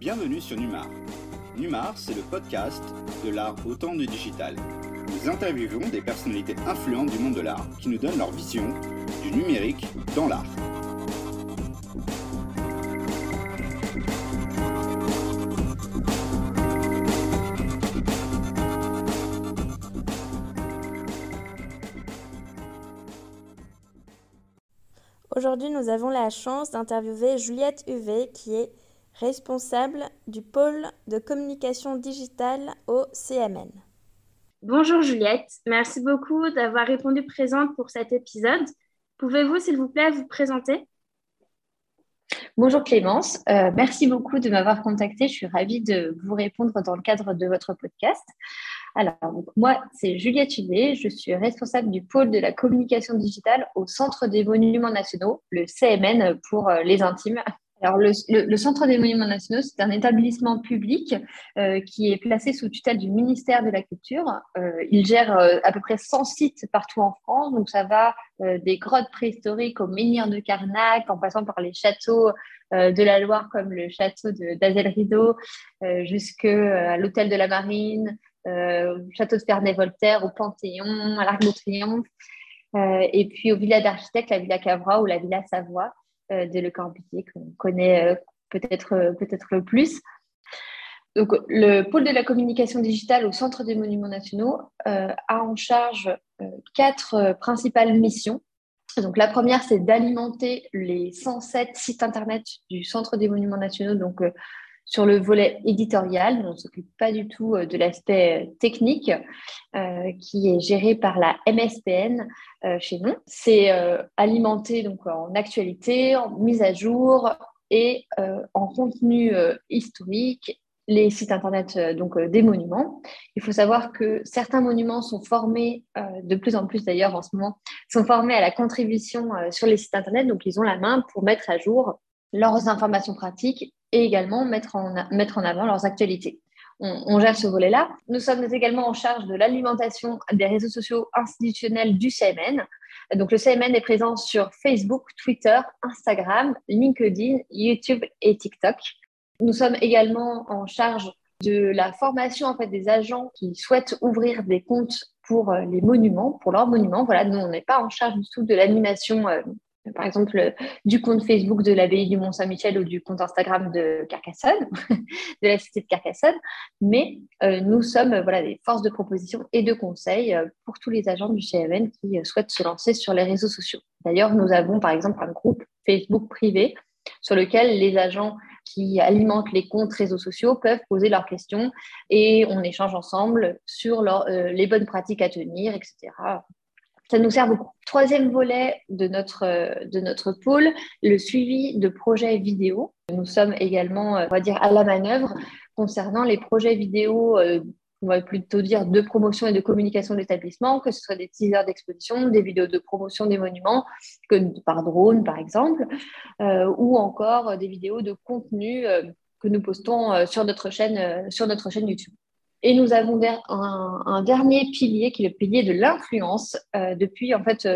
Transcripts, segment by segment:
Bienvenue sur Numar. Numar, c'est le podcast de l'art au temps du digital. Nous interviewons des personnalités influentes du monde de l'art qui nous donnent leur vision du numérique dans l'art. Aujourd'hui, nous avons la chance d'interviewer Juliette Huvet, qui est responsable du pôle de communication digitale au CMN. Bonjour Juliette, merci beaucoup d'avoir répondu présente pour cet épisode. Pouvez-vous, s'il vous plaît, vous présenter ? Bonjour Clémence, merci beaucoup de m'avoir contactée. Je suis ravie de vous répondre dans le cadre de votre podcast. Alors, moi, c'est Juliette Huvet, je suis responsable du pôle de la communication digitale au Centre des Monuments Nationaux, le CMN pour les intimes. Alors, le Centre des Monuments Nationaux, c'est un établissement public qui est placé sous tutelle du ministère de la Culture. Il gère à peu près 100 sites partout en France, donc ça va des grottes préhistoriques au menhir de Carnac, en passant par les châteaux de la Loire, comme le château d'Azel-Rideau, jusqu'à l'hôtel de la Marine, château de Ferney-Voltaire, au Panthéon, à l'Arc de Triomphe, et puis au villa d'architectes, la villa Cavrois ou la villa Savoie de Le Corbusier, qu'on connaît peut-être le plus. Donc, le pôle de la communication digitale au Centre des Monuments Nationaux a en charge 4 principales missions. Donc, la première, c'est d'alimenter les 107 sites internet du Centre des Monuments Nationaux, donc sur le volet éditorial. On ne s'occupe pas du tout de l'aspect technique qui est géré par la MSPN chez nous. C'est alimenté donc, en actualité, en mise à jour et en contenu historique les sites internet des monuments. Il faut savoir que certains monuments sont formés, de plus en plus d'ailleurs en ce moment, sont formés à la contribution sur les sites internet, donc ils ont la main pour mettre à jour leurs informations pratiques et également mettre en avant leurs actualités. On gère ce volet-là. Nous sommes également en charge de l'alimentation des réseaux sociaux institutionnels du CMN. Donc, le CMN est présent sur Facebook, Twitter, Instagram, LinkedIn, YouTube et TikTok. Nous sommes également en charge de la formation des agents qui souhaitent ouvrir des comptes pour les monuments, pour leurs monuments. Voilà, nous, on n'est pas en charge du tout de l'animation par exemple, du compte Facebook de l'abbaye du Mont-Saint-Michel ou du compte Instagram de Carcassonne, de la cité de Carcassonne, mais nous sommes des forces de proposition et de conseil pour tous les agents du CMN qui souhaitent se lancer sur les réseaux sociaux. D'ailleurs, nous avons par exemple un groupe Facebook privé sur lequel les agents qui alimentent les comptes réseaux sociaux peuvent poser leurs questions et on échange ensemble sur les bonnes pratiques à tenir, etc. Ça nous sert beaucoup. Troisième volet de notre pôle, le suivi de projets vidéo. Nous sommes également, à la manœuvre concernant les projets vidéo, on va plutôt dire de promotion et de communication de l'établissement, que ce soit des teasers d'exposition, des vidéos de promotion des monuments, par drone par exemple, ou encore des vidéos de contenu que nous postons sur notre chaîne YouTube. Et nous avons un dernier pilier qui est le pilier de l'influence. Depuis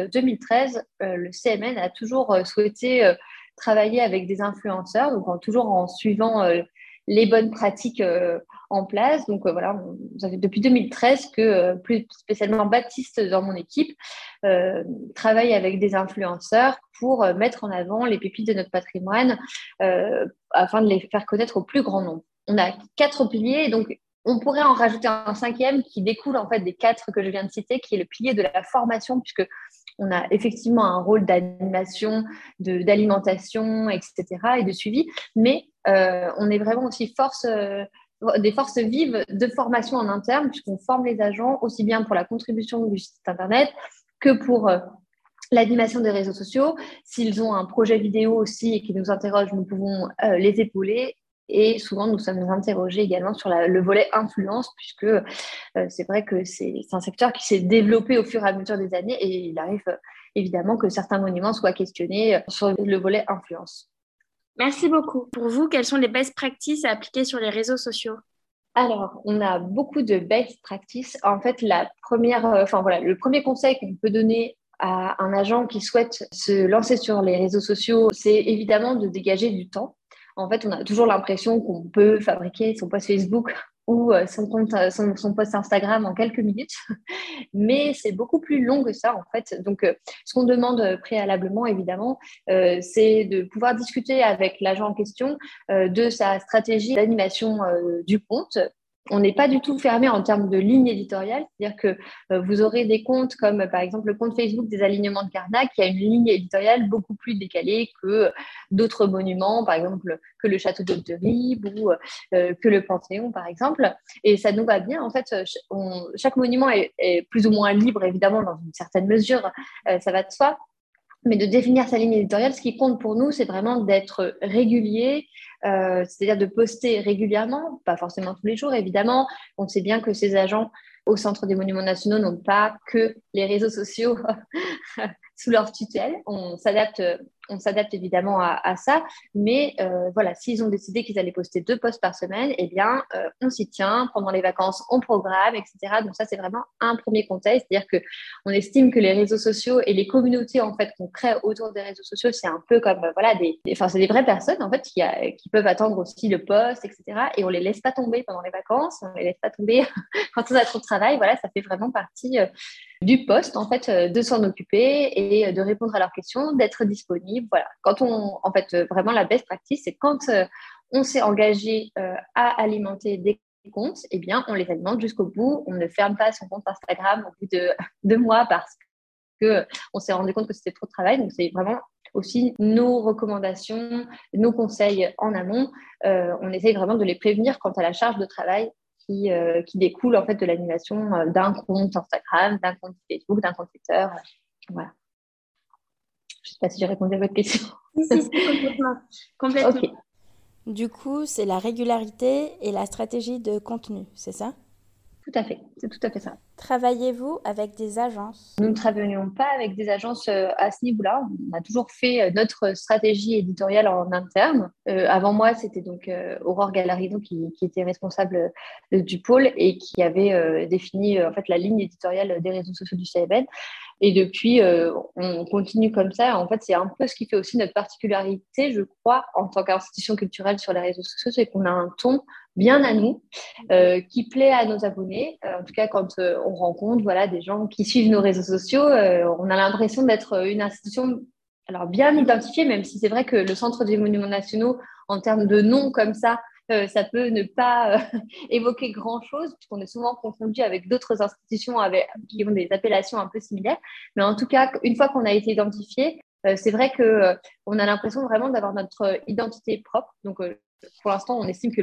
2013, le CMN a toujours souhaité travailler avec des influenceurs, donc toujours en suivant les bonnes pratiques en place. Donc ça fait depuis 2013 que plus spécialement Baptiste dans mon équipe travaille avec des influenceurs pour mettre en avant les pépites de notre patrimoine afin de les faire connaître au plus grand nombre. On a 4 piliers, donc on pourrait en rajouter un 5e qui découle des 4 que je viens de citer, qui est le pilier de la formation, puisque on a effectivement un rôle d'animation, d'alimentation, etc. et de suivi, mais on est vraiment aussi des forces vives de formation en interne, puisqu'on forme les agents aussi bien pour la contribution du site internet que pour l'animation des réseaux sociaux. S'ils ont un projet vidéo aussi et qu'ils nous interrogent, nous pouvons les épauler. Et souvent, nous sommes interrogés également sur le volet influence, puisque c'est vrai que c'est un secteur qui s'est développé au fur et à mesure des années et il arrive évidemment que certains monuments soient questionnés sur le volet influence. Merci beaucoup. Pour vous, quelles sont les best practices à appliquer sur les réseaux sociaux ? Alors, on a beaucoup de best practices. En fait, le premier conseil qu'on peut donner à un agent qui souhaite se lancer sur les réseaux sociaux, c'est évidemment de dégager du temps. en fait, on a toujours l'impression qu'on peut fabriquer son post Facebook ou son post Instagram en quelques minutes, mais c'est beaucoup plus long que ça, en fait. Donc, ce qu'on demande préalablement, évidemment, c'est de pouvoir discuter avec l'agent en question de sa stratégie d'animation du compte. On n'est pas du tout fermé en termes de ligne éditoriale, c'est-à-dire que vous aurez des comptes comme par exemple le compte Facebook des alignements de Carnac qui a une ligne éditoriale beaucoup plus décalée que d'autres monuments, par exemple que le château d'Hauteville ou que le Panthéon par exemple. Et ça nous va bien, en fait, chaque monument est plus ou moins libre évidemment dans une certaine mesure, ça va de soi. Mais de définir sa ligne éditoriale, ce qui compte pour nous, c'est vraiment d'être régulier, c'est-à-dire de poster régulièrement, pas forcément tous les jours, évidemment. On sait bien que ces agents au Centre des Monuments Nationaux n'ont pas que les réseaux sociaux sous leur tutelle. On s'adapte évidemment à ça, mais voilà, s'ils ont décidé qu'ils allaient poster 2 posts par semaine, eh bien, on s'y tient. Pendant les vacances, on programme, etc. Donc ça, c'est vraiment un premier conseil, c'est-à-dire qu'on estime que les réseaux sociaux et les communautés en fait qu'on crée autour des réseaux sociaux, c'est un peu comme voilà, c'est des vraies personnes en fait qui peuvent attendre aussi le post, etc. Et on les laisse pas tomber pendant les vacances, on les laisse pas tomber quand on a trop de travail. Voilà, ça fait vraiment partie du poste, en fait, de s'en occuper et de répondre à leurs questions, d'être disponible. Voilà. En fait, vraiment, la best practice, c'est quand on s'est engagé à alimenter des comptes, eh bien, on les alimente jusqu'au bout. On ne ferme pas son compte Instagram au bout de 2 mois parce qu'on s'est rendu compte que c'était trop de travail. Donc, c'est vraiment aussi nos recommandations, nos conseils en amont. On essaye vraiment de les prévenir quant à la charge de travail qui découle en fait de l'animation d'un compte Instagram, d'un compte Facebook, d'un compte Twitter. Voilà. Je ne sais pas si j'ai répondu à votre question. Si, complètement. Complètement. Okay. Du coup, c'est la régularité et la stratégie de contenu, c'est ça? Tout à fait, c'est tout à fait ça. Travaillez-vous avec des agences? Nous ne travaillons pas avec des agences à ce niveau-là. On a toujours fait notre stratégie éditoriale en interne. Avant moi, c'était donc Aurore Gallarino qui était responsable du pôle et qui avait défini en fait la ligne éditoriale des réseaux sociaux du CMN. Et depuis, on continue comme ça. En fait, c'est un peu ce qui fait aussi notre particularité, je crois, en tant qu'institution culturelle sur les réseaux sociaux, c'est qu'on a un ton bien à nous, qui plaît à nos abonnés. En tout cas, quand on rencontre voilà, des gens qui suivent nos réseaux sociaux, on a l'impression d'être une institution alors, bien identifiée, même si c'est vrai que le Centre des Monuments Nationaux, en termes de nom comme ça peut ne pas évoquer grand-chose, puisqu'on est souvent confondu avec d'autres institutions qui ont des appellations un peu similaires. Mais en tout cas, une fois qu'on a été identifié, c'est vrai qu'on a l'impression vraiment d'avoir notre identité propre. Donc, pour l'instant, on estime que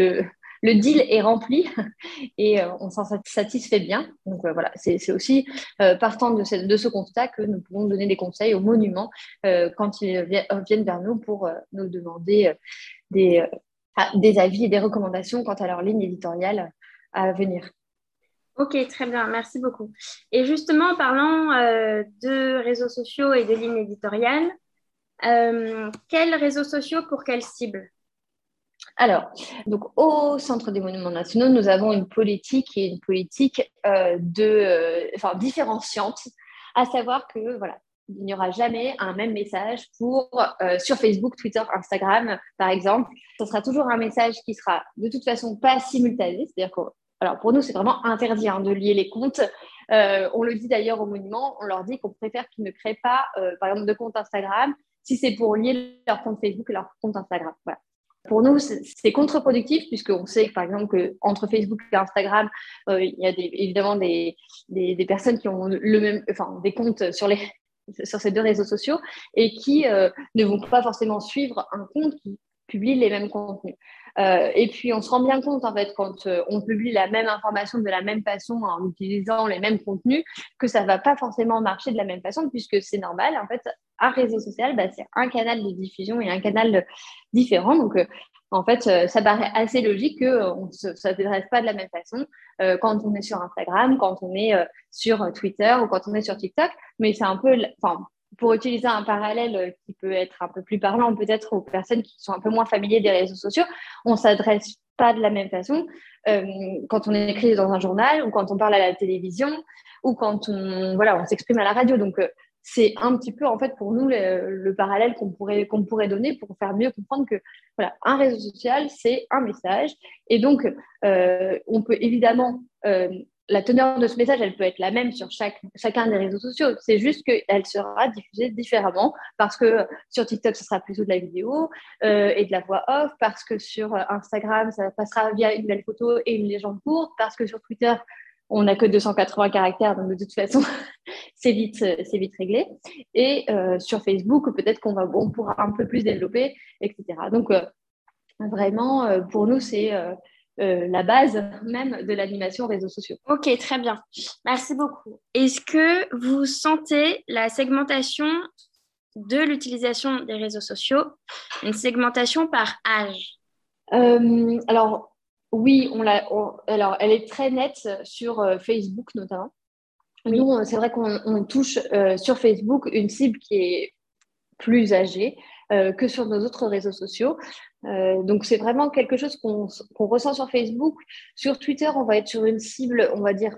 le deal est rempli et on s'en satisfait bien. Donc voilà, c'est aussi partant de ce constat que nous pouvons donner des conseils aux monuments quand ils viennent vers nous pour nous demander des avis et des recommandations quant à leur ligne éditoriale à venir. Ok, très bien, merci beaucoup. Et justement, en parlant de réseaux sociaux et de lignes éditoriales, quels réseaux sociaux pour quelle cible? Alors, donc au Centre des Monuments Nationaux, nous avons une politique différenciante, à savoir que voilà, il n'y aura jamais un même message sur Facebook, Twitter, Instagram, par exemple. Ce sera toujours un message qui sera de toute façon pas simultané, c'est-à-dire que alors pour nous, c'est vraiment interdit de lier les comptes. On le dit d'ailleurs aux monuments, on leur dit qu'on préfère qu'ils ne créent pas, par exemple, de compte Instagram si c'est pour lier leur compte Facebook et leur compte Instagram. Voilà. Pour nous, c'est contre-productif puisqu'on sait, par exemple, qu'entre Facebook et Instagram, il y a évidemment des personnes qui ont des comptes sur ces 2 réseaux sociaux et qui ne vont pas forcément suivre un compte qui publie les mêmes contenus. Et puis, on se rend bien compte, en fait, quand on publie la même information de la même façon en utilisant les mêmes contenus, que ça ne va pas forcément marcher de la même façon, puisque c'est normal. En fait, un réseau social, c'est un canal de diffusion et un canal différent. Donc, en fait, ça paraît assez logique qu'on ne s'adresse pas de la même façon quand on est sur Instagram, quand on est sur Twitter ou quand on est sur TikTok. Mais c'est un peu... pour utiliser un parallèle qui peut être un peu plus parlant peut-être aux personnes qui sont un peu moins familières des réseaux sociaux, on ne s'adresse pas de la même façon quand on écrit dans un journal ou quand on parle à la télévision ou quand on s'exprime à la radio. Donc, c'est un petit peu, en fait, pour nous, le parallèle qu'on pourrait donner pour faire mieux comprendre que, voilà, un réseau social, c'est un message. Et donc, on peut évidemment, la teneur de ce message, elle peut être la même sur chacun des réseaux sociaux. C'est juste qu'elle sera diffusée différemment parce que sur TikTok, ce sera plutôt de la vidéo et de la voix off, parce que sur Instagram, ça passera via une belle photo et une légende courte, parce que sur Twitter, on n'a que 280 caractères, donc de toute façon, c'est vite réglé. Et sur Facebook, peut-être on pourra un peu plus développer, etc. Donc, vraiment, pour nous, c'est la base même de l'animation réseaux sociaux. Ok, très bien. Merci beaucoup. Est-ce que vous sentez la segmentation de l'utilisation des réseaux sociaux, une segmentation par âge? Alors, oui, alors, elle est très nette sur Facebook notamment. Oui. Nous, c'est vrai qu'on touche sur Facebook une cible qui est plus âgée que sur nos autres réseaux sociaux. Donc, c'est vraiment quelque chose qu'on ressent sur Facebook. Sur Twitter, on va être sur une cible, on va dire,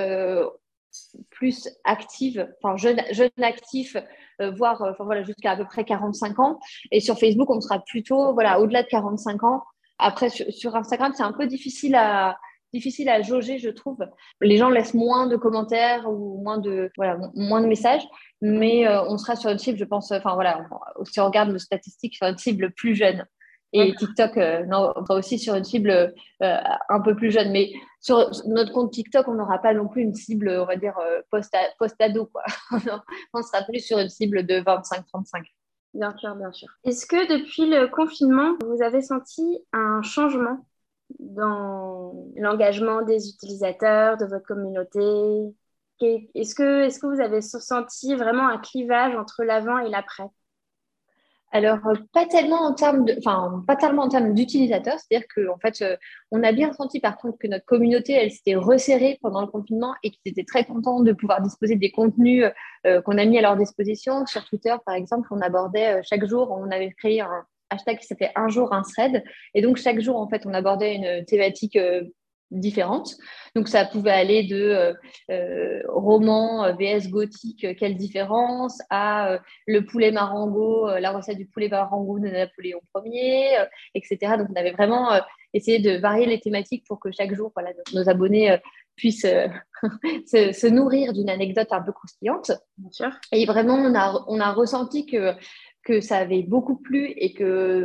plus active, enfin jeune actif, voire voilà, jusqu'à à peu près 45 ans. Et sur Facebook, on sera plutôt voilà, au-delà de 45 ans. Après, sur Instagram, c'est un peu difficile à jauger, je trouve. Les gens laissent moins de commentaires ou moins de messages, mais on sera sur une cible, je pense, enfin voilà, si on regarde nos statistiques, sur une cible plus jeune. Et TikTok, non, on sera aussi sur une cible un peu plus jeune. Mais sur notre compte TikTok, on n'aura pas non plus une cible, on va dire, post-ado, quoi. On sera plus sur une cible de 25-35. Bien sûr, bien sûr. Est-ce que depuis le confinement, vous avez senti un changement dans l'engagement des utilisateurs, de votre communauté? Est-ce que vous avez senti vraiment un clivage entre l'avant et l'après? Alors, pas tellement en termes d'utilisateurs, c'est-à-dire qu'en fait, on a bien senti par contre que notre communauté, elle s'était resserrée pendant le confinement et qu'ils étaient très contents de pouvoir disposer des contenus qu'on a mis à leur disposition. Sur Twitter, par exemple, on abordait chaque jour, on avait créé un hashtag qui s'appelait Un jour, un thread. Et donc, chaque jour, en fait, on abordait une thématique différentes. Donc, ça pouvait aller de roman VS gothique, quelle différence, à le poulet marengo, la recette du poulet marengo de Napoléon Ier, etc. Donc, on avait vraiment essayé de varier les thématiques pour que chaque jour, voilà, nos abonnés puissent se nourrir d'une anecdote un peu croustillante. Bien sûr. Et vraiment, on a ressenti que ça avait beaucoup plu et que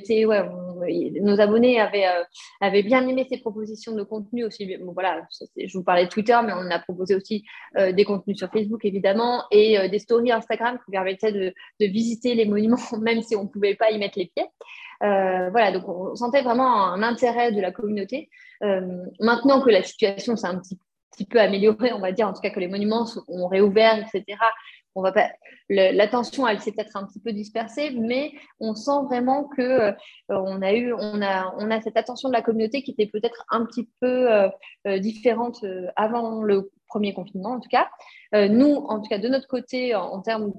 nos abonnés avaient bien aimé ces propositions de contenu aussi. Bon, voilà, je vous parlais de Twitter, mais on a proposé aussi des contenus sur Facebook, évidemment, et des stories Instagram qui permettaient de visiter les monuments, même si on ne pouvait pas y mettre les pieds. Voilà, donc on sentait vraiment un intérêt de la communauté. Maintenant que la situation s'est un petit peu améliorée, on va dire, en tout cas que les monuments ont réouvert, etc., on va pas, l'attention, elle s'est peut-être un petit peu dispersée, mais on sent vraiment que on a cette attention de la communauté qui était peut-être un petit peu différente avant le premier confinement, en tout cas. Nous, en tout cas, de notre côté, en termes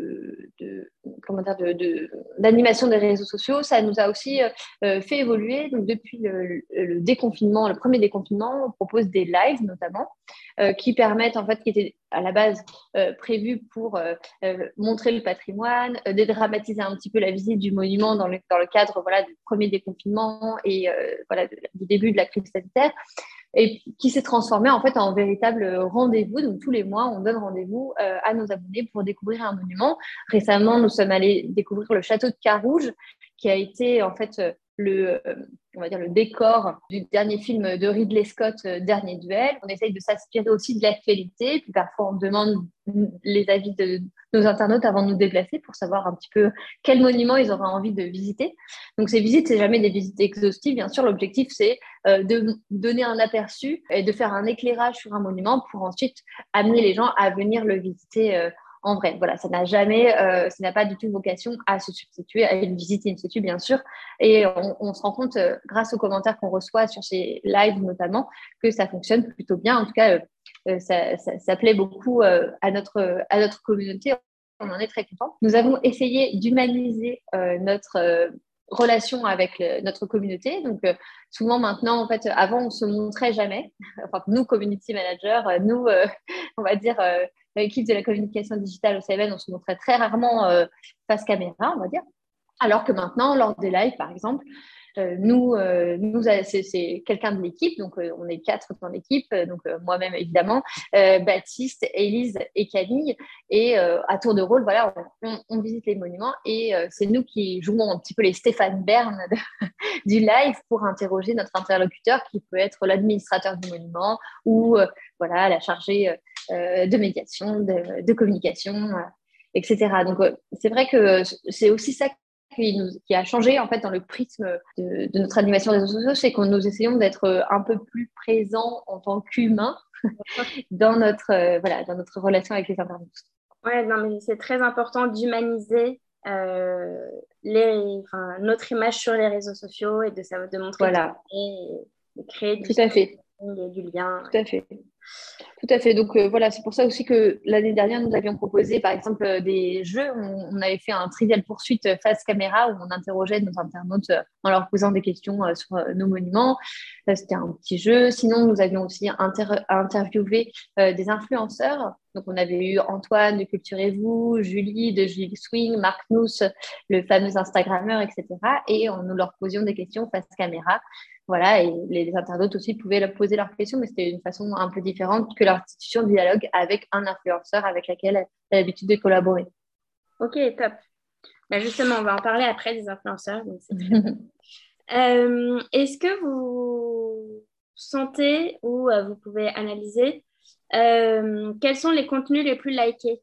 d'animation des réseaux sociaux, ça nous a aussi fait évoluer. Donc, depuis le déconfinement, le premier déconfinement, on propose des lives notamment qui permettent, en fait, qui étaient à la base prévus pour montrer le patrimoine, dédramatiser un petit peu la visite du monument dans le cadre voilà, du premier déconfinement et voilà, du début de la crise sanitaire, et qui s'est transformé en fait en véritable rendez-vous. Donc tous les mois, on donne rendez-vous à nos abonnés pour découvrir un monument. Récemment, nous sommes allés découvrir le château de Carouge, qui a été en fait on va dire le décor du dernier film de Ridley Scott, Dernier Duel. On essaye de s'inspirer aussi de l'actualité, puis parfois on demande les avis de nos internautes avant de nous déplacer pour savoir un petit peu quel monument ils auraient envie de visiter. Donc ces visites, c'est jamais des visites exhaustives, bien sûr. L'objectif, c'est de donner un aperçu et de faire un éclairage sur un monument pour ensuite amener les gens à venir le visiter en vrai. Voilà, ça n'a pas du tout vocation à se substituer à une visite in situ, bien sûr. Et on se rend compte, grâce aux commentaires qu'on reçoit sur ces lives notamment, que ça fonctionne plutôt bien. En tout cas, ça plaît beaucoup à notre communauté. On en est très content. Nous avons essayé d'humaniser notre relation avec notre communauté. Donc, souvent maintenant, en fait, avant, on se montrait jamais. Enfin, nous, community managers, nous, on va dire, l'équipe de la communication digitale au CMN, on se montrait très rarement face caméra, on va dire. Alors que maintenant, lors des lives, par exemple, c'est quelqu'un de l'équipe, donc on est 4 dans l'équipe, donc moi-même évidemment, Baptiste, Élise et Camille, et à tour de rôle, voilà, on visite les monuments et c'est nous qui jouons un petit peu les Stéphane Bern du live pour interroger notre interlocuteur qui peut être l'administrateur du monument ou voilà, la chargée de médiation, de communication, etc. Donc c'est vrai que c'est aussi ça qui a changé en fait dans le prisme de notre animation des réseaux sociaux, c'est que nous essayons d'être un peu plus présents en tant qu'humains dans dans notre relation avec les internautes. Ouais, non, mais c'est très important d'humaniser notre image sur les réseaux sociaux et de montrer voilà. et de créer Tout à fait. du lien. Tout à fait. Tout à fait. Donc voilà, c'est pour ça aussi que l'année dernière, nous avions proposé par exemple des jeux. On avait fait un trivial poursuite face caméra où on interrogeait nos internautes en leur posant des questions sur nos monuments. C'était un petit jeu. Sinon, nous avions aussi interviewé des influenceurs. Donc on avait eu Antoine de Culturez-vous, Julie de Julie Swing, Marc Nous, le fameux Instagrammeur, etc. Et nous leur posions des questions face caméra. Voilà, et les internautes aussi pouvaient leur poser leurs questions, mais c'était une façon un peu différente que l'institution de dialogue avec un influenceur avec lequel elle a l'habitude de collaborer. Ok, top. Bah justement, on va en parler après des influenceurs. Donc c'est très bien. Est-ce que vous sentez ou vous pouvez analyser quels sont les contenus les plus likés?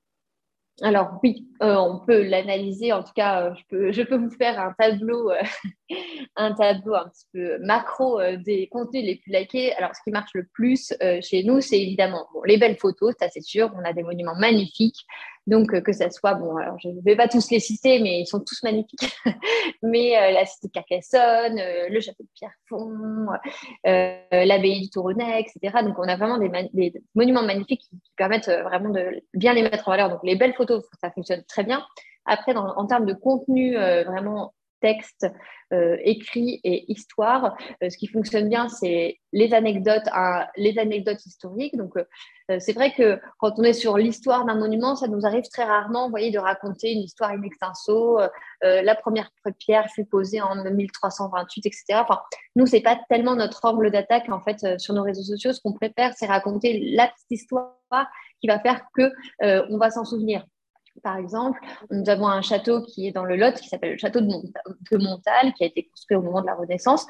Alors oui, on peut l'analyser. En tout cas, je peux vous faire un tableau, un tableau un petit peu macro des contenus les plus likés. Alors, ce qui marche le plus chez nous, c'est évidemment les belles photos, ça c'est sûr. On a des monuments magnifiques. Donc, que ça soit, bon, alors je ne vais pas tous les citer, mais ils sont tous magnifiques. Mais la cité de Carcassonne, le château de Pierrefonds, l'abbaye du Tournai, etc. Donc, on a vraiment des monuments magnifiques qui permettent vraiment de bien les mettre en valeur. Donc, les belles photos, ça fonctionne très bien. Après, en termes de contenu vraiment texte, écrit et histoire. Ce qui fonctionne bien, c'est les anecdotes historiques. Donc, c'est vrai que quand on est sur l'histoire d'un monument, ça nous arrive très rarement, vous voyez, de raconter une histoire in extenso. La première pierre fut posée en 1328, etc. Enfin, nous, c'est pas tellement notre angle d'attaque en fait sur nos réseaux sociaux. Ce qu'on préfère, c'est raconter la petite histoire qui va faire que on va s'en souvenir. Par exemple, nous avons un château qui est dans le Lot, qui s'appelle le château de Montal, qui a été construit au moment de la Renaissance,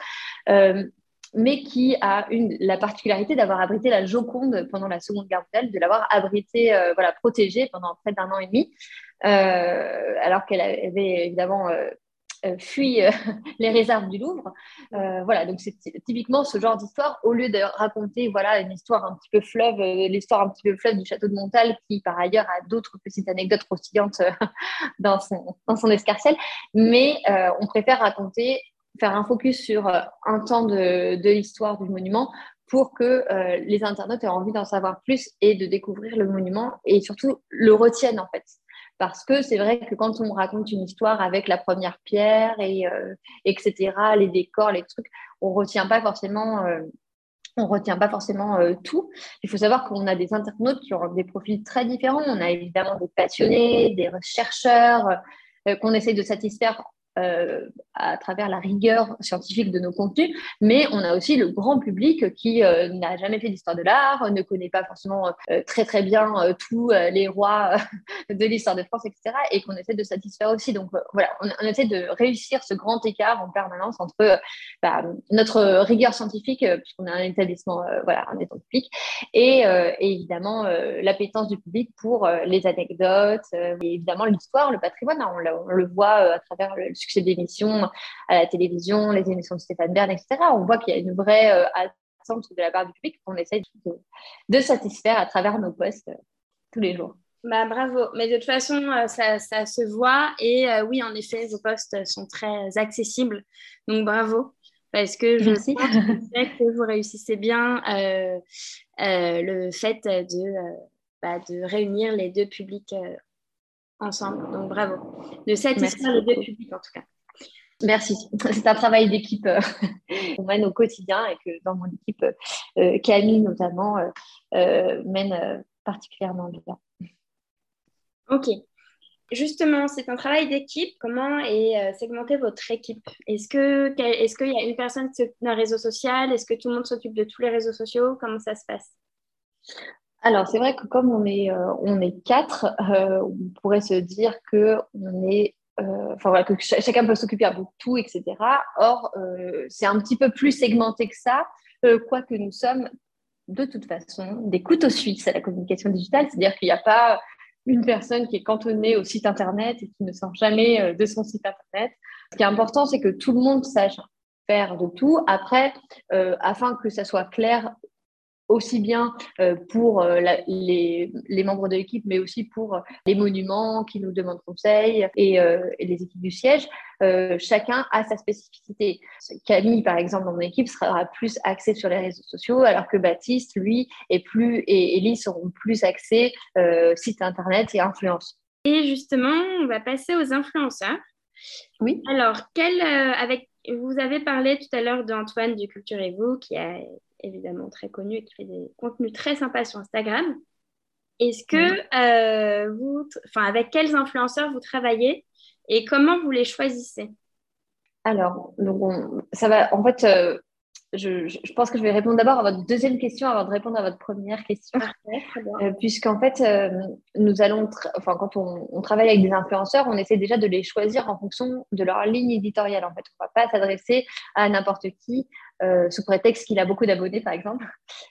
mais qui a la particularité d'avoir abrité la Joconde pendant la Seconde Guerre mondiale, de l'avoir abrité, protégée pendant près d'1 an et demi, alors qu'elle avait évidemment fuit les réserves du Louvre. Voilà, donc c'est typiquement ce genre d'histoire, au lieu de raconter voilà, une histoire un petit peu fleuve, l'histoire un petit peu fleuve du château de Montal, qui par ailleurs a d'autres petites anecdotes croustillantes dans son escarcelle, mais on préfère faire un focus sur un temps de l'histoire du monument pour que les internautes aient envie d'en savoir plus et de découvrir le monument et surtout le retiennent en fait. Parce que c'est vrai que quand on raconte une histoire avec la première pierre etc., les décors, les trucs, on retient pas forcément tout. Il faut savoir qu'on a des internautes qui ont des profils très différents. On a évidemment des passionnés, des chercheurs qu'on essaye de satisfaire à travers la rigueur scientifique de nos contenus, mais on a aussi le grand public qui n'a jamais fait d'histoire de l'art, ne connaît pas forcément très très bien tous les rois de l'histoire de France, etc., et qu'on essaie de satisfaire aussi. Donc voilà, on essaie de réussir ce grand écart en permanence entre notre rigueur scientifique, puisqu'on est un établissement, un établissement public, et évidemment l'appétence du public pour les anecdotes, et évidemment l'histoire, le patrimoine. Hein, on le voit à travers le succès d'émissions à la télévision, les émissions de Stéphane Bern, etc. On voit qu'il y a une vraie attente de la part du public qu'on essaie de satisfaire à travers nos posts tous les jours. Bah, bravo. Mais de toute façon, ça se voit. Et oui, en effet, vos posts sont très accessibles. Donc, bravo. Parce que je pense que vous réussissez bien le fait de réunir les deux publics ensemble. Donc, bravo. De satisfaire les deux publics, en tout cas. Merci. C'est un travail d'équipe qu'on mène au quotidien et que dans mon équipe, Camille notamment mène particulièrement bien. Ok. Justement, c'est un travail d'équipe. Comment est segmentée votre équipe? Est-ce qu'il y a une personne qui s'occupe d'un réseau social? Est-ce que tout le monde s'occupe de tous les réseaux sociaux? Comment ça se passe? Alors, c'est vrai que comme on est quatre, on pourrait se dire que on est, enfin voilà, que chacun peut s'occuper un peu de tout, etc. Or, c'est un petit peu plus segmenté que ça, quoique nous sommes de toute façon des couteaux suisses à la communication digitale, c'est-à-dire qu'il n'y a pas une personne qui est cantonnée au site internet et qui ne sort jamais de son site internet. Ce qui est important, c'est que tout le monde sache faire de tout. Après, afin que ça soit clair aussi bien pour les membres de l'équipe, mais aussi pour les monuments qui nous demandent conseil et les équipes du siège. Chacun a sa spécificité. Camille, par exemple, dans mon équipe, sera plus axée sur les réseaux sociaux, alors que Baptiste, lui, et Elise seront plus axés site internet et influence. Et justement, on va passer aux influenceurs. Oui. Alors, vous avez parlé tout à l'heure d'Antoine du Culturez-vous, qui est évidemment très connu et qui fait des contenus très sympas sur Instagram. Est-ce que avec quels influenceurs vous travaillez et comment vous les choisissez? Alors, donc ça va. En fait, je pense que je vais répondre d'abord à votre deuxième question avant de répondre à votre première question. Parfait, très bien. Puisqu'en fait, nous allons, quand on travaille avec des influenceurs, on essaie déjà de les choisir en fonction de leur ligne éditoriale. En fait, on ne va pas s'adresser à n'importe qui sous prétexte qu'il a beaucoup d'abonnés, par exemple,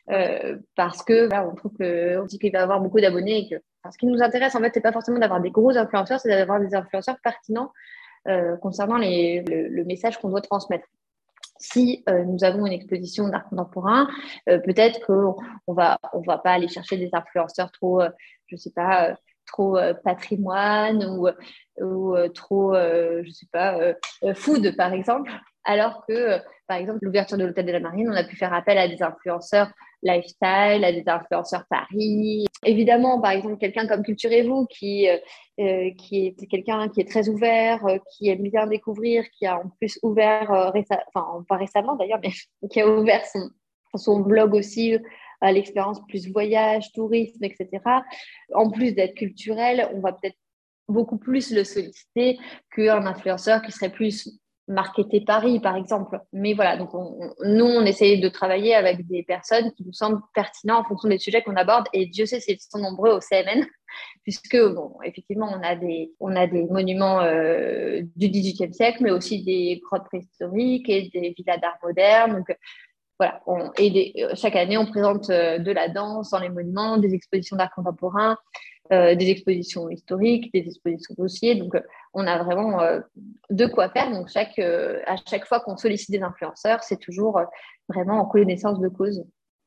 parce que on trouve on dit qu'il va avoir beaucoup d'abonnés et que ce qui nous intéresse, en fait, c'est pas forcément d'avoir des gros influenceurs, c'est d'avoir des influenceurs pertinents concernant le message qu'on doit transmettre. Si nous avons une exposition d'art contemporain, peut-être qu'on on va pas aller chercher des influenceurs trop, je sais pas, trop patrimoine ou trop, je sais pas, food par exemple. Alors que, par exemple, l'ouverture de l'hôtel de la Marine, on a pu faire appel à des influenceurs lifestyle, à des influenceurs Paris. Évidemment, par exemple, quelqu'un comme Culturez-vous qui est quelqu'un qui est très ouvert, qui aime bien découvrir, qui a en plus ouvert, pas récemment d'ailleurs, mais qui a ouvert son blog aussi à l'expérience plus voyage, tourisme, etc. En plus d'être culturel, on va peut-être beaucoup plus le solliciter qu'un influenceur qui serait plus marketer Paris, par exemple. Mais voilà, donc nous, on essaye de travailler avec des personnes qui nous semblent pertinentes en fonction des sujets qu'on aborde. Et Dieu sait s'ils sont nombreux au CMN, puisque, bon, effectivement, on a des monuments du XVIIIe siècle, mais aussi des grottes préhistoriques et des villas d'art moderne. Donc, voilà, chaque année, on présente de la danse dans les monuments, des expositions d'art contemporain, des expositions historiques, des expositions dossiers. Donc, on a vraiment de quoi faire. Donc, à chaque fois qu'on sollicite des influenceurs, c'est toujours vraiment en connaissance de cause.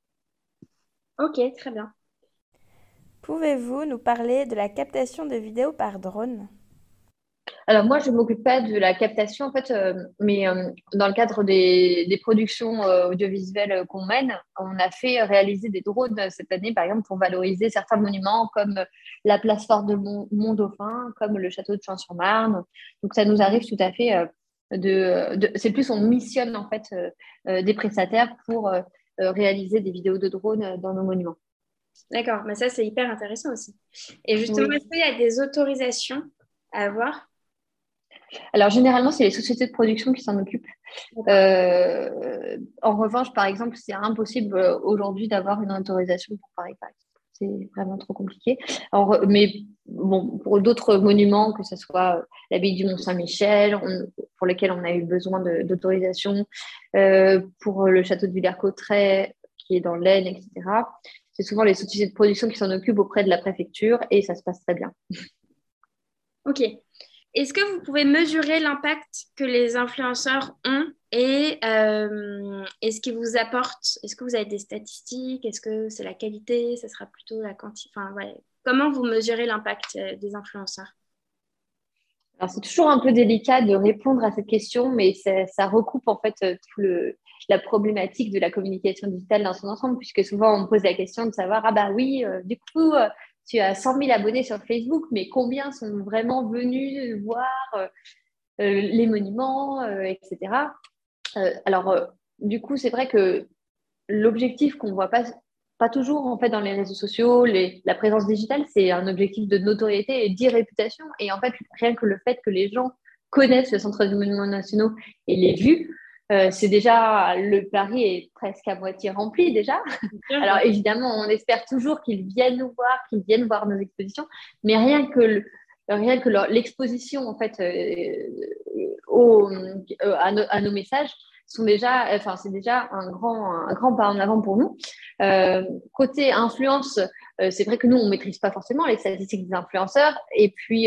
Ok, très bien. Pouvez-vous nous parler de la captation de vidéos par drone? Alors moi, je ne m'occupe pas de la captation, en fait, mais dans le cadre des productions audiovisuelles qu'on mène, on a fait réaliser des drones cette année, par exemple, pour valoriser certains monuments comme la place forte de Mont-Dauphin, comme le château de Champs-sur-Marne. Donc ça nous arrive tout à fait c'est plus on missionne en fait des prestataires pour réaliser des vidéos de drones dans nos monuments. D'accord, mais ça c'est hyper intéressant aussi. Et justement, Oui. est-ce qu'il y a des autorisations à avoir? Alors, généralement, c'est les sociétés de production qui s'en occupent. En revanche, par exemple, c'est impossible aujourd'hui d'avoir une autorisation pour Paris, par exemple. C'est vraiment trop compliqué. Mais bon, pour d'autres monuments, que ce soit l'abbaye du Mont-Saint-Michel, pour lesquels on a eu besoin d'autorisation, pour le château de Villers-Cotterêts, qui est dans l'Aisne, etc., c'est souvent les sociétés de production qui s'en occupent auprès de la préfecture et ça se passe très bien. Ok. Est-ce que vous pouvez mesurer l'impact que les influenceurs ont et est-ce qu'ils vous apportent? Est-ce que vous avez des statistiques? Est-ce que c'est la qualité? Ça sera plutôt la quantité? Enfin, voilà. Comment vous mesurez l'impact des influenceurs? Alors, c'est toujours un peu délicat de répondre à cette question, mais ça recoupe en fait la problématique de la communication digitale dans son ensemble, puisque souvent on me pose la question de savoir, ah bah oui, du coup, tu as 100 000 abonnés sur Facebook, mais combien sont vraiment venus voir les monuments, etc. Du coup, c'est vrai que l'objectif qu'on ne voit pas toujours en fait, dans les réseaux sociaux, la présence digitale, c'est un objectif de notoriété et d'e-réputation. Et en fait, rien que le fait que les gens connaissent le Centre des Monuments Nationaux et les vues, c'est déjà, le pari est presque à moitié rempli déjà. Alors évidemment, on espère toujours qu'ils viennent nous voir, qu'ils viennent voir nos expositions, mais rien que l'exposition en fait à nos messages c'est déjà un grand pas en avant pour nous. Côté influence, c'est vrai que nous, on ne maîtrise pas forcément les statistiques des influenceurs et puis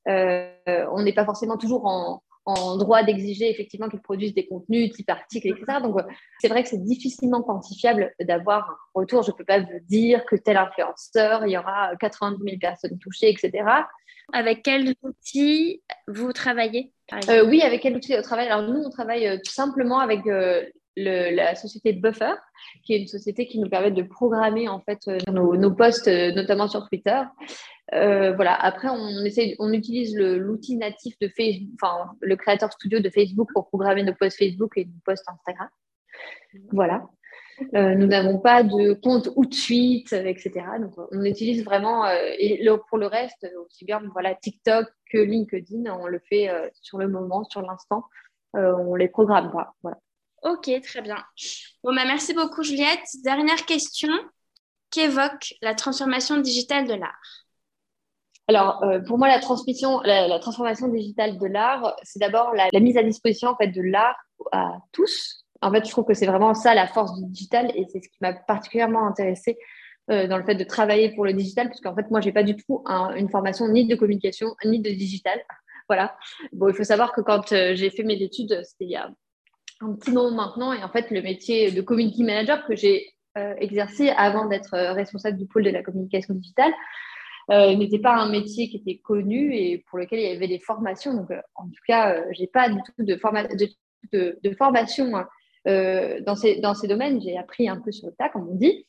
on n'est pas forcément toujours en droit d'exiger effectivement qu'ils produisent des contenus type articles, etc. Donc, c'est vrai que c'est difficilement quantifiable d'avoir un retour. Je ne peux pas vous dire que tel influenceur, il y aura 90 000 personnes touchées, etc. Avec quels outils vous travaillez, par exemple Oui, avec quels outils on travaille? Alors, nous, on travaille tout simplement avec la société Buffer, qui est une société qui nous permet de programmer en fait nos posts, notamment sur Twitter. Voilà. Après, on utilise l'outil natif de Facebook, enfin le Creator Studio de Facebook pour programmer nos posts Facebook et nos posts Instagram. Voilà. Nous n'avons pas de compte ou de suite, etc. Donc, on utilise vraiment, pour le reste, aussi bien voilà, TikTok que LinkedIn, on le fait sur le moment, sur l'instant, on les programme pas. Voilà. Ok, très bien. Bon, merci beaucoup, Juliette. Dernière question. Qu'évoque la transformation digitale de l'art? Alors, pour moi, la transformation digitale de l'art, c'est d'abord la mise à disposition en fait, de l'art à tous. En fait, je trouve que c'est vraiment ça la force du digital et c'est ce qui m'a particulièrement intéressée dans le fait de travailler pour le digital, parce qu'en fait, moi, j'ai pas du tout une formation ni de communication ni de digital. Voilà. Bon, il faut savoir que quand j'ai fait mes études, c'était il y a un petit moment maintenant, et en fait, le métier de community manager que j'ai exercé avant d'être responsable du pôle de la communication digitale n'était pas un métier qui était connu et pour lequel il y avait des formations. Donc, en tout cas, j'ai pas du tout de formation dans ces domaines. J'ai appris un peu sur le tas, comme on dit.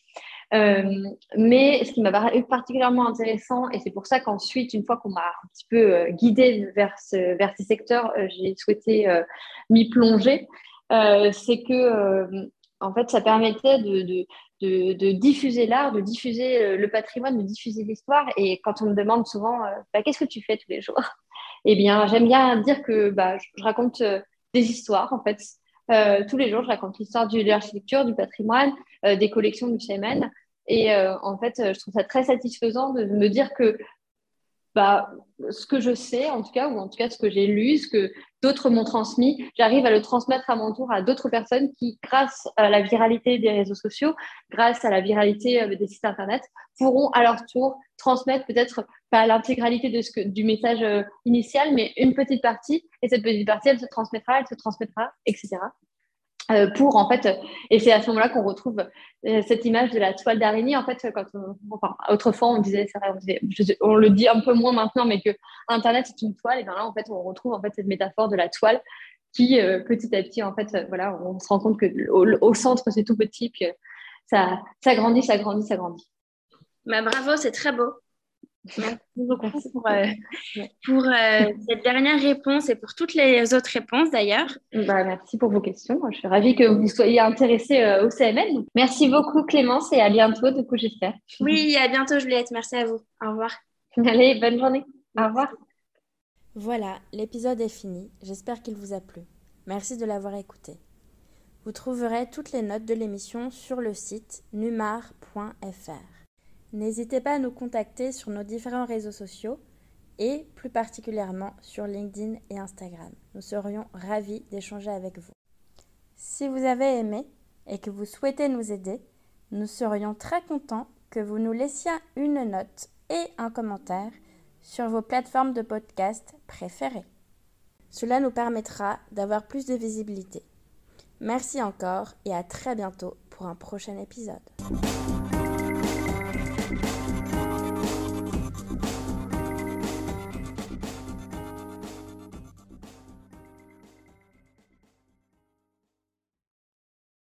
Mais ce qui m'a paru particulièrement intéressant, et c'est pour ça qu'ensuite, une fois qu'on m'a un petit peu guidée vers ces secteurs, j'ai souhaité m'y plonger, c'est que en fait, ça permettait de diffuser l'art, de diffuser le patrimoine, de diffuser l'histoire. Et quand on me demande souvent, qu'est-ce que tu fais tous les jours? Eh bien, j'aime bien dire que je raconte des histoires, en fait. Tous les jours, je raconte l'histoire de l'architecture, du patrimoine, des collections du CMN. Et en fait, je trouve ça très satisfaisant de me dire que ce que je sais, en tout cas, ou en tout cas ce que j'ai lu, ce que d'autres m'ont transmis, j'arrive à le transmettre à mon tour à d'autres personnes qui, grâce à la viralité des réseaux sociaux, grâce à la viralité des sites Internet, pourront à leur tour transmettre peut-être pas l'intégralité du message initial, mais une petite partie. Et cette petite partie, elle se transmettra, etc. Et c'est à ce moment-là qu'on retrouve cette image de la toile d'araignée. En fait, autrefois, on disait, on le dit un peu moins maintenant, mais que Internet c'est une toile. Et bien là, en fait, on retrouve en fait cette métaphore de la toile qui, petit à petit, en fait, voilà, on se rend compte que au centre, c'est tout petit, puis ça grandit. Bravo, c'est très beau. Merci beaucoup pour cette dernière réponse et pour toutes les autres réponses d'ailleurs. Merci pour vos questions. Je suis ravie que vous soyez intéressés au CMN. Donc, merci beaucoup Clémence et à bientôt, du coup, j'espère. Oui, à bientôt Juliette. Merci à vous. Au revoir. Allez, bonne journée. Au revoir. Voilà, l'épisode est fini. J'espère qu'il vous a plu. Merci de l'avoir écouté. Vous trouverez toutes les notes de l'émission sur le site numar.fr. N'hésitez pas à nous contacter sur nos différents réseaux sociaux et plus particulièrement sur LinkedIn et Instagram. Nous serions ravis d'échanger avec vous. Si vous avez aimé et que vous souhaitez nous aider, nous serions très contents que vous nous laissiez une note et un commentaire sur vos plateformes de podcast préférées. Cela nous permettra d'avoir plus de visibilité. Merci encore et à très bientôt pour un prochain épisode.